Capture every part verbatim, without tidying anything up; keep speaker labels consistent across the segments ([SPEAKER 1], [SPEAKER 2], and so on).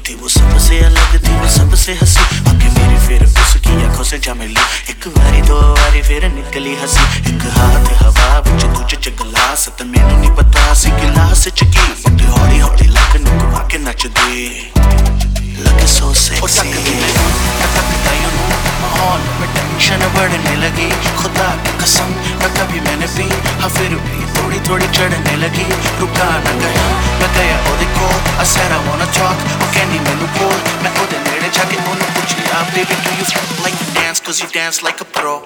[SPEAKER 1] थी वो सबसे अलग थी, वो सबसे हंसी आके मेरी फिर उसकी आंखों से जा मिली। एक बारी दो बारी फिर निकली हंसी, एक हाथ हवा विच दूजे च गिलास ते मैनू नहीं पता सी गिलास च की मुंडे हौली हौली लक नू घुमा के नचदे लगे सो सेक्सी। माहौल में टेंशन बढ़ने लगी, खुदा की कसम न कभी मैंने पी हाँ फिर भी थोड़ी थोड़ी चढ़ने लगी। रुका न गया मैं गया ओदे कोल, I said I wanna talk, वो कहनी मैनू बोल। मैं ओदे नेड़े जाके ओनू पुछया baby do you like to dance cause you dance like a pro।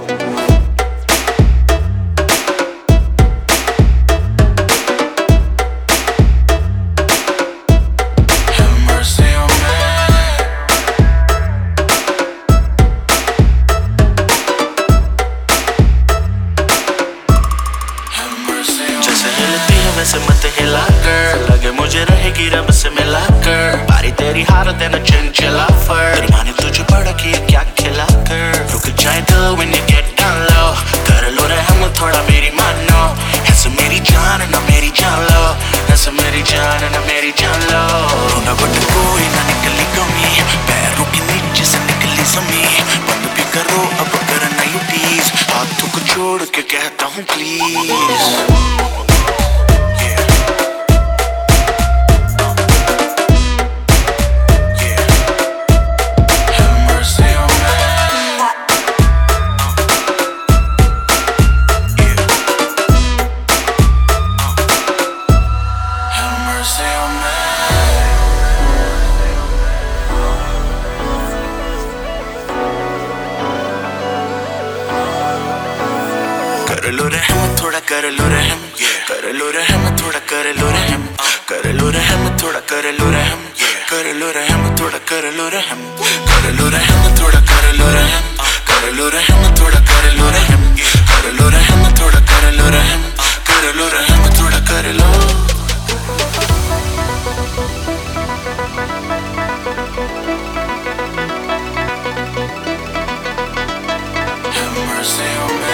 [SPEAKER 1] से मत हिला कर, लगे मुझे रहेगी रब से मिला कर। बारी तेरी हार देना चंचला फर, तेरी माँ ने तुझे बड़ा किया क्या खिला कर। रुक जाए दिल when you get down low, कर लो रहम थोड़ा मेरी मानो। ऐसे मेरी जान ना मेरी जान लो, ऐसे मेरी जान ना मेरी जान लो। ना बट कोई ना निकली कमी, पैरों के नीचे से निकली ज़मीन। बंद भी करो अब करना यू टीज, हाथों को छोड़ के कहता हूँ प्लीज। कर लो रहम थोड़ा कर लो रहम, कर लो रहम थोड़ा कर लो रहम, कर लो रहम थोड़ा कर लो रहम, कर लो रहम थोड़ा कर लो रहम, कर लो रहम थोड़ा कर लो रहम, कर लो रहम थोड़ा कर लो रहम, कर लो रहम थोड़ा कर लो रहम, कर लो रहम थोड़ा कर लो। Have mercy on me।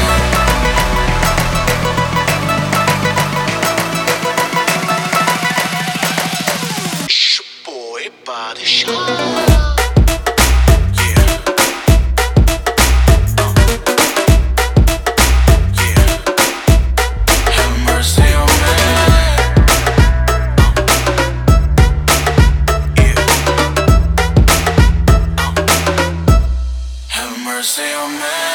[SPEAKER 1] Body shot। Mercy on me।